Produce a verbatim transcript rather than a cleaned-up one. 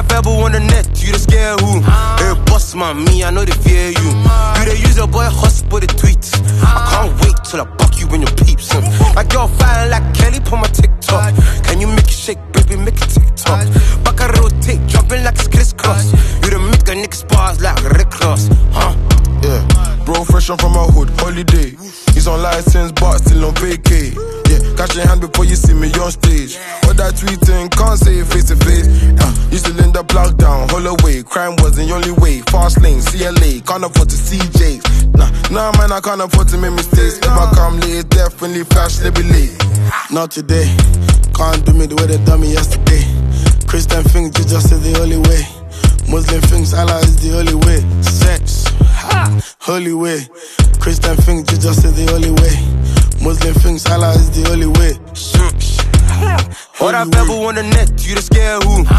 that pebble on the net, you the scare who? Hey, boss man, me, I know they fear you. You they use your boy hustle for the tweets. I can't wait till I buck you in your peeps. Like you're fine like Kelly, put my TikTok. Can you make it shake, baby, make it TikTok? Back I rotate, jumping like it's crisscross. You the make a nigga spars like Rick Ross, huh? Yeah, bro, fresh on from my hood, holiday. He's on license, but still on vacay. Yeah, catch your hand before you see me on stage. All that tweeting, can't say it face to face. Uh, used to lend the plug down, Holloway. Crime was the only way. Fast lane, C L A, can't afford to C Js. Nah, nah, man, I can't afford to make mistakes. If I come late, definitely flash, they be late. Not today, can't do me the way they done me yesterday. Christian things, Jesus is the only way. Muslim things, Allah is the only way. Sex, ha, holy way. Christian things, Jesus is the only way. Muslim things, Allah is the only way. All that pebble on the net, you the scare who?